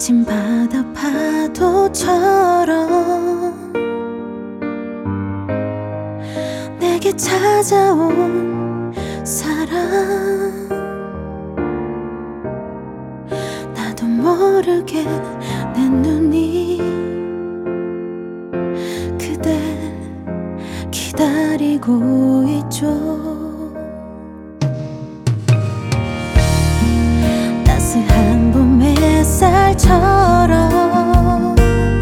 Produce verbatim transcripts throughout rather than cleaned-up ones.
거친 바다 파도처럼 내게 찾아온 사랑, 나도 모르게 내 눈이 그댈 기다리고 있죠. 따스한 봄 햇살처럼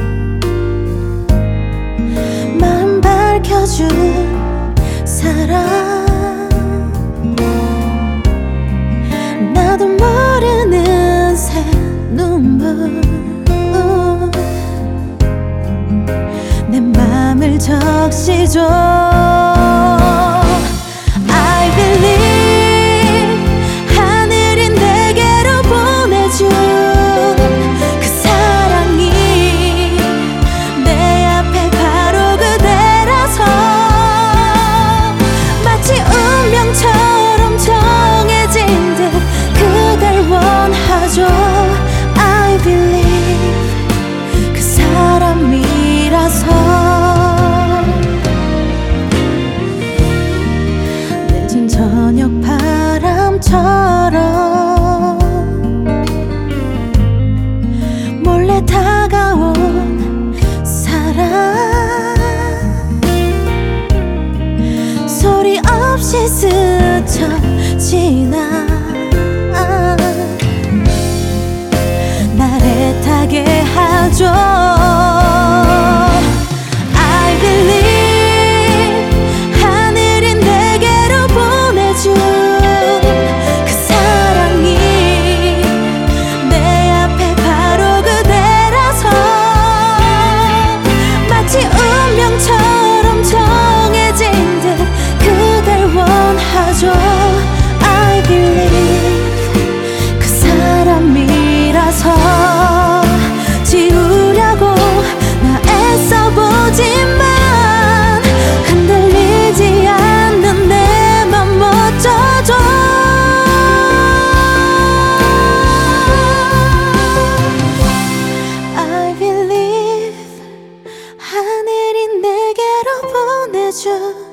마음 밝혀준 사랑, 나도 모르는 새 눈물 내 맘을 적시죠. I believe 하늘이 내게로 보내준 그 사랑이 내 앞에 바로 그대라서 마치 운명처럼 정해진 듯 그댈 원하죠. I believe 그 사람이라서 늦은 저녁 바람처럼 몰래 다가온 사랑, 소리 없이 스쳐 지나 날 애타게 하죠. I believe 하늘이 내게로 보내준 그 사랑이 내 앞에 바로 그대라서 마치 운명처럼 정해진 듯 그댈 원하죠. I believe 그 사람이라서 지우려고 나 애써보지만 흔들리지 않는 내 맘 멋져줘. I believe 하늘이 내게로 보내준